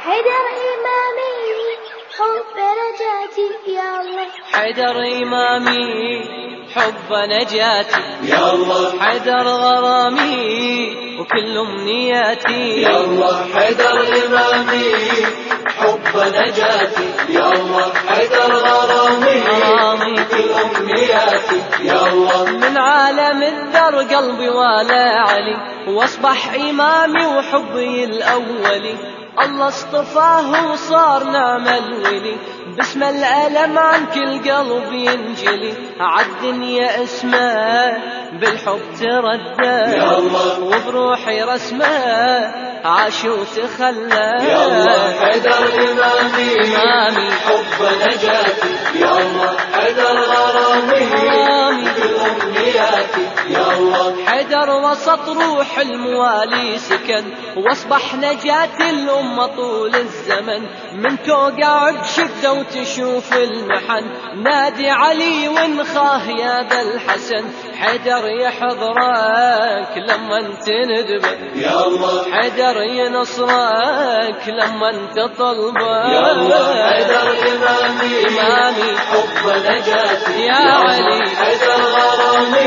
حيدر إمامي حب نجاتي يا الله، حيدر إمامي حب نجاتي يا الله، حيدر غرامي وكل أمنياتي يا الله، حيدر إمامي حب نجاتي يا الله، حيدر غرامي وكل أمنياتي يا الله. من عالم الذر قلبي ولا علي واصبح إمامي وحبي الأولي، الله اصطفاه وصار نعم الولي، باسم الألم عن كل قلب ينجلي، عالدنيا اسمه بالحب تردى يا الله، وبروحي رسمه عاش وتخلى يا الله، حيدر إمامي حب نجاتي يا الله، حيدر غرامي كل أمنياتي يا الله. حيدر وسط روح الموالي سكن واصبح نجاة الأمة طول الزمن، من توقع بشدة وتشوف المحن نادي علي وانخاه يا ذا الحسن، حيدر يحضرك لما انت ندبه يا الله، حيدر ينصرك لما انت طلبه يا الله، حيدر إمامي حب نجاتي يا علي، حيدر غرامي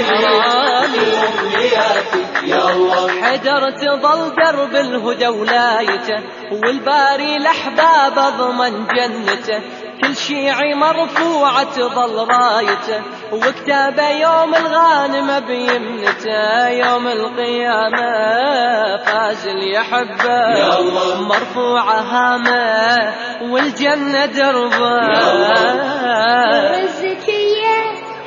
أمنياتي يا الله. حيدر تظل درب الهدى ولايته والباري الأحباب أضمن جنته، كل شيعي مرفوعة تظل رايته وكتابه يوم الغانم بيمنته، يوم القيامة فاز اللي يحبه يا الله، مرفوعة هامه والجنة دربه. نور الزكية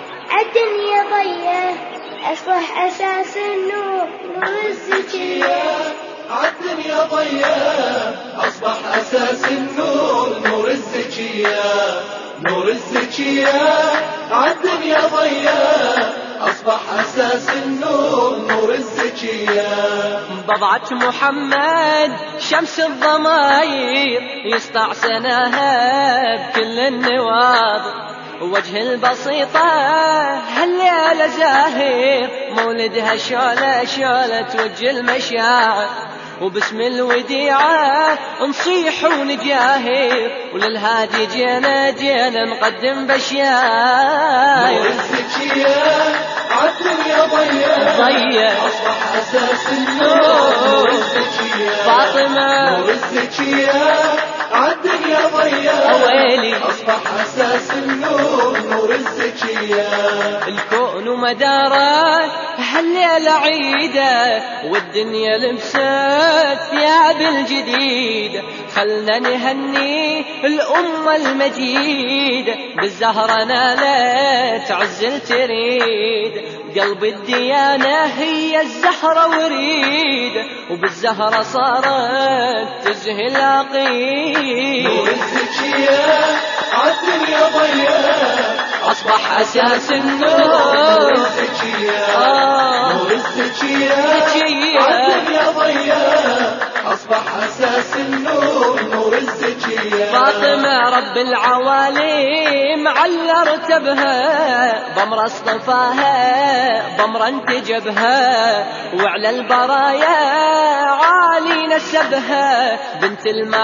الدنيا ضية أصبح أساس النور، نور الزكية عالدنيا ضيّة أصبح أساس النور، نور الزكية نور الزكية عالدنيا ضيّة أصبح أساس النور، نور الزكية. بضعة محمد شمس الضماير يسطع سناها بكل النواظر، وجه البسيطة هالليلة زاهر مولدها شعلة شعلة وجه المشاعر، وباسم الوديعة نصيح ونجاهر وللهادي جينا جينا نقدم بشاير. نور الزكية عالدنيا ضيّة أصبح أساس النور، نور الزكية فاطمة نور الزكية عالدنيا ضيّة ويلي أصبح أساس النور، نور الزكية. الكون ومداره هالليلة عيدة والدنيا لبست ثياب الجديد، خلنا نهني الأمة المجيدة بالزهرة نالت عز تريد، قلب الديانة هي الزهرة وريد وبالزهرة صارت تزهي العقيد. نور الزكية عالدنيا ضيّة أصبح أساس النور، نور الزكية نور الزكية عالدنيا ضيّة أصبح أساس النور، نور الزكية. فاطمة رب العوالم على رتبها بمر اصطفاها بمر انتجبها، وعلى البرايا عالي نسبها بنت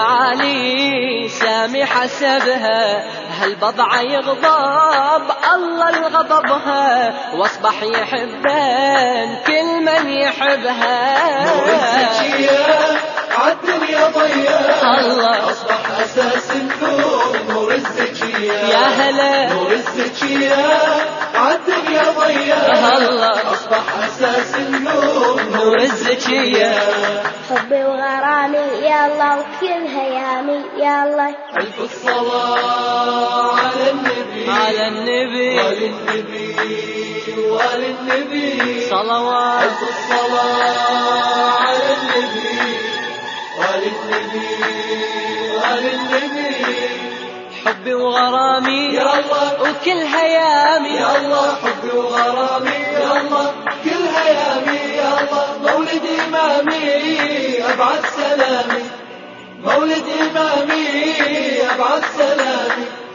المعالي سامي حسبها، هالبضعة يغضب الله الغضبها واصبح يحبن كل من يحبها. نور الزكية عالدنيا ضيّة الله أصبح أساس النور، نور الزكية يا هلا نور الزكية عالدنيا ضيّة الله أصبح أساس النور، نور الزكية. حبي وغرامي يا الله وكل هيامي يا الله، ألف الصلاة على النبي على النبي وللنبي وللنبي صلوات. ألف الصلاة على النبي وللنبي وللنبي. حبي وغرامي يا الله وكل هيامي يا الله، حبي وغرامي يا الله كل هيامي يا الله. مولد إمامي أبعد سلامي، مولد إمامي أبعد سلامي.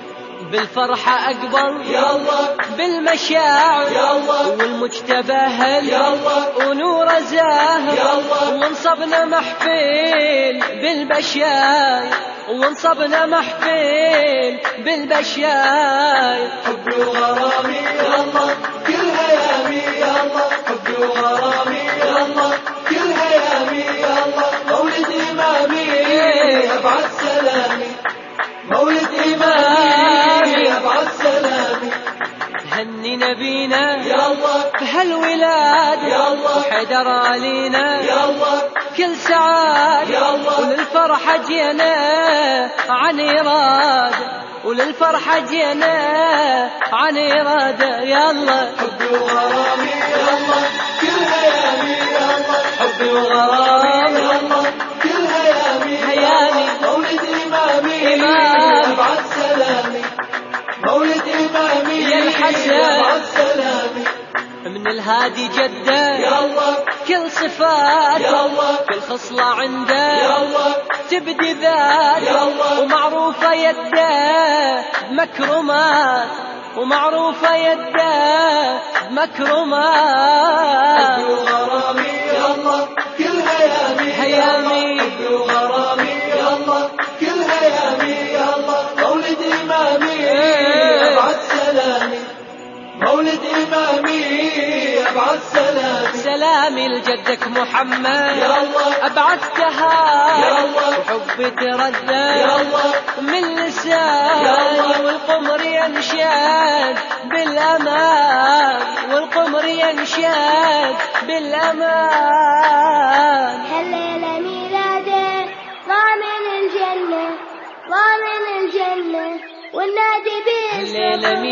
بالفرحة أقبل يلا بالمشاعر يلا والمجتبى هل يلا ونور زاهر يلا وانصبنا محفل بالبشاير وانصبنا محفل بالبشاير حبي وغرامي يلا كل هيامي يلا حبي وغرامي يلا كل هيامي يلا مولد إمامي أبعد سلامي مولد إمامي أبعد سلامي هني نبينا يلا بهالولاد يلا وحيدر علينا يلا كل سعاد يلا وللفرحة جينا عن إرادة وللفرحة جينا عن إرادة يلا حبي وغرامي يلا كل هيامي يلا حبي وغرامي يلا كل هيامي هيامي مولد إمامي إمام أبعد سلامي مولد إمامي يا الحسن أبعد سلامي من الهادي جده يلا كل صفاته يلا كل خصلة عنده يلا تبدي ذات يلا ومعروفة يده بمكرمات ومعروفة يده بمكرمات حبي وغرامي يلا كل هيامي هيامي حبي وغرامي يلا كل هيامي يلا مولد إمامي أبعد سلامي مولد إمامي أبعد سلامي سلامي لجدك محمد يلا أبعثتها يلا وحبي تردد يلا من لساني يلا والقمر ينشاد بالأمان والقمر ينشاد بالأمان هالليلة ميلاده ضامن الجنة ضامن الجنة والنادي باسمه الليلة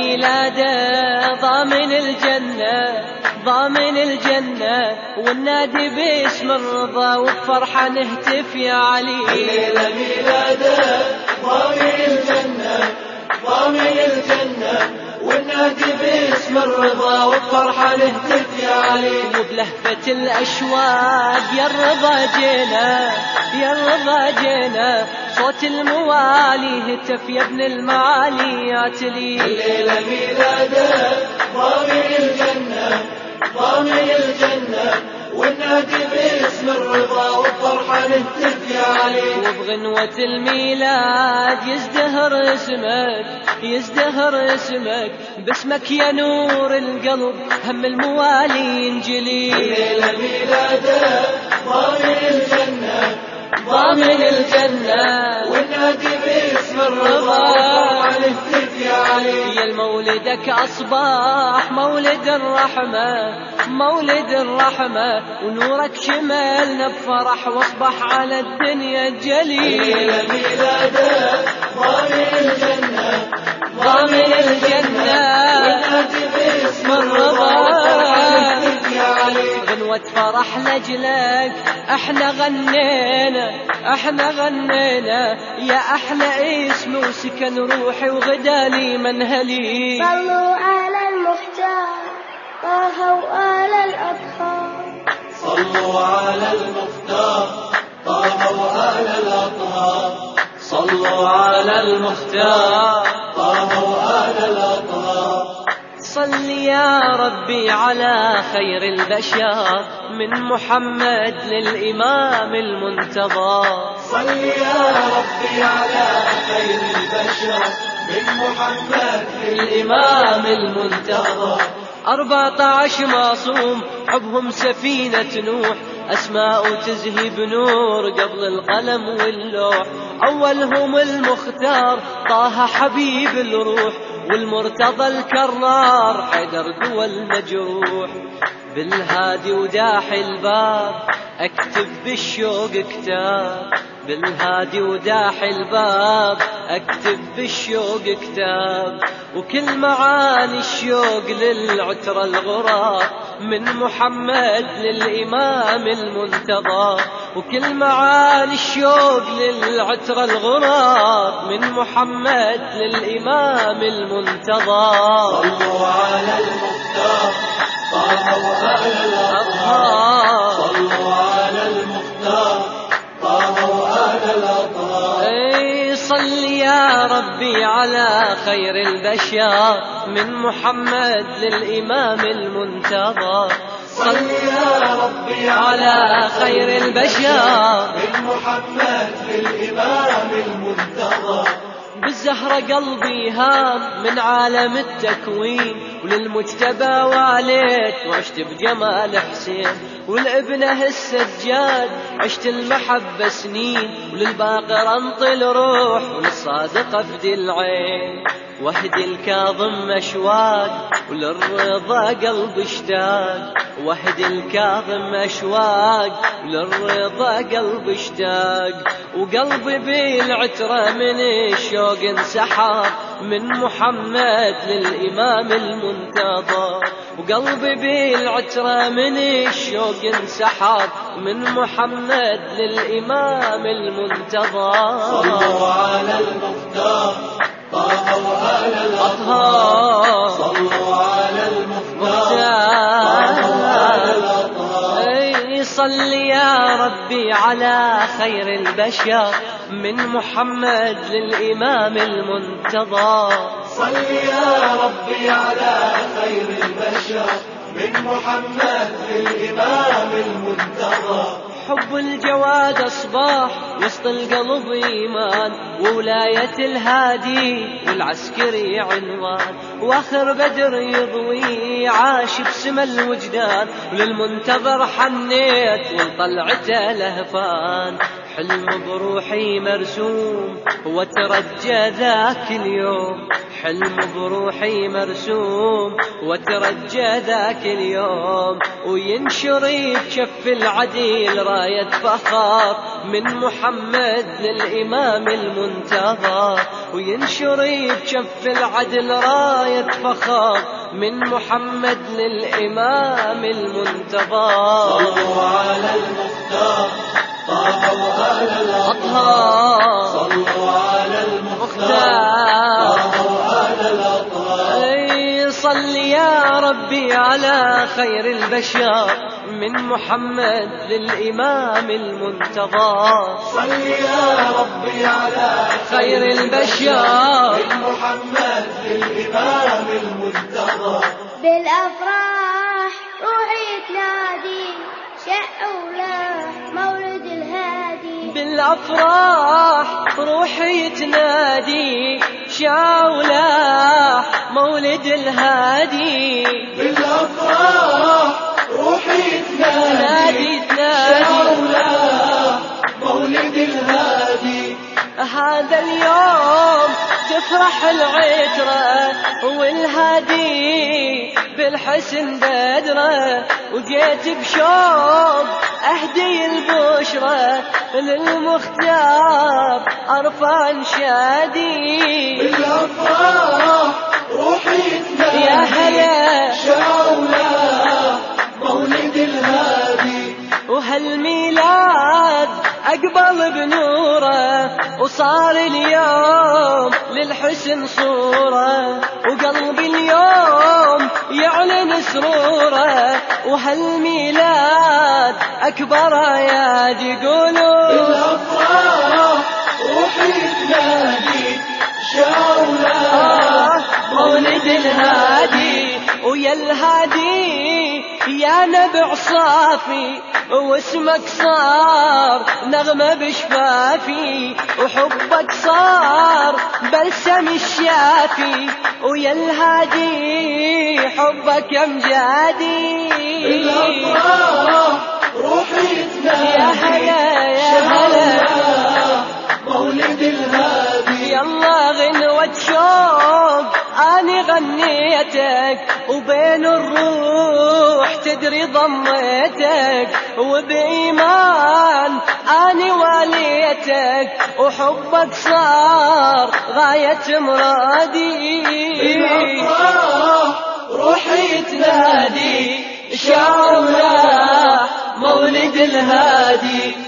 ميلاده ضامن الجنة ضامن الجنة والنادي باسم الرضا وبفرحة نهتف يا علي الليلة ميلاده ضامن الجنة ضامن الجنة والنادي باسم الرضا وبفرحة نهتف يا علي وبلهفة الأشواق يا الرضا جينا يا الرضا جينا صوت الموالي هتف يا ابن المعالي يا تلي الليلة ميلاده ضامن الجنة ضامن الجنة والنادي باسم الرضا والفرحة نهتف يا علي وبغنوة الميلاد يزدهر اسمك يزدهر اسمك باسمك يا نور القلب هم الموالي ينجلي الليلة ميلاده ضامن الجنة ضامن الجنة والنادي باسم الرضا والفرحة نهتف يا علي يا المولدك أصبح مولد الرحمة مولد الرحمة ونورك شملنا بفرح واصبح على الدنيا جلي الليلة ميلاده ضامن الجنة ضامن الجنة والنادي باسم الرضا والفرحة نهتف يا علي غنوة فرح لجلك احنا غنينا احنا غنينا يا احلى اسم وسكن روحي وغدالي منهلي صلوا على المختار طه وآل الأطهار صلوا على المختار طه وآل الأطهار صلوا على المختار طه وآل الأطهار صل يا ربي على خير البشر من محمد للإمام المنتظر صل يا ربي على خير البشر من محمد الإمام المنتظر 14 معصوم حبهم سفينة نوح أسماء تزهي بنور قبل القلم واللوح أولهم المختار طه حبيب الروح والمرتضى الكرار حيدر قوى المجروح بالهادي وداحي الباب أكتب بالشوق كتاب بالهادي وداحي الباب أكتب بالشوق كتاب وكل معاني الشوق للعترة الغراب من محمد للإمام المنتظر وكل معاني الشوق للعترة الغراب من محمد للإمام المنتظر صلوا على المختار طه وآل الأطهار صلوا على المختار طه وآل الأطهار صل يا ربي على خير البشر من محمد للإمام المنتظر. صل يا ربي على خير البشر من محمد للإمام المنتظر. بالزهرة قلبي هام من عالم التكوين، وللمجتبى واليت وعشت بجمال حسين، ولابنه السجاد عشت المحبة سنين، وللباقر انطي الروح وللصادق افدي العين، واهدي الكاظم اشواق وللرضا قلب اشتاق، واهدي الكاظم اشواق وللرضا قلب اشتاق، وقلبي بالعترة من الشوق انسحب من محمد للإمام المنتظر، وقلبي بالعترة من الشوق انسحب من محمد للإمام المنتظر. صلوا على المختار طه وآل الأطهار، صلوا على المختار طه وآل الأطهار. صل يا ربي على خير البشر من محمد للإمام المنتظر. صل يا ربي على خير البشر من محمد للإمام المنتظر. حب الجواد أصباح وسط القلب إيمان، وولاية الهادي والعسكري عنوان، وآخر بدر يضوي عاش بسما الوجدان، وللمنتظر حنيت وطلعته لهفان، حلم بروحي مرسوم وترجى ذاك اليوم، حلم بروحي مرسوم وترجى ذاك اليوم، وينشر بكف العديل راية فخر من محمد للإمام المنتظر، وينشر بكف العدل راية فخر من محمد للإمام المنتظر. صلوا على المختار طه وآل الأطهار، صلوا على المختار طه وآل الأطهار. صل يا ربي على خير البشر من محمد للإمام المنتظر. صل يا ربي على خير البشر من محمد للإمام المنتظر. بالأفراح روحي تنادي شعوله مولد الهادي، بالأفراح روحي تنادي شعوله مولد الهادي، بالأفراح روحي تنادي شعوله مولد الهادي. هذا اليوم تفرح العترة والهادي بالحسن بدرة، وجيت بشوق أهدي البشرة للمختار أرفع انشادي. بالأفراح روحي تنادي يا هلا شعوله مولد الهادي. وهالميلاد أقبل بنوره، وصار اليوم للحسن صورة، وقلبي اليوم يعلن سروره، وهالميلاد أكبر آيات يقولوا. بالأفراح روحي تنادي شعوله مولد الهادي، ويا الهادي يا نبع صافي، واسمك صار نغمة بشفافي، وحبك صار بلسم الشافي، ويا الهادي حبك امجادي. بالأفراح روحي تنادي يا هلا يا هلا مولد الهادي. يلا غنوة شوق أني غنيتك، وبين الروح تدري ضميتك، وبإيمان أني واليتك، وحبك صار غاية مرادي. بالأفراح روحي تنادي شعوله مولد الهادي.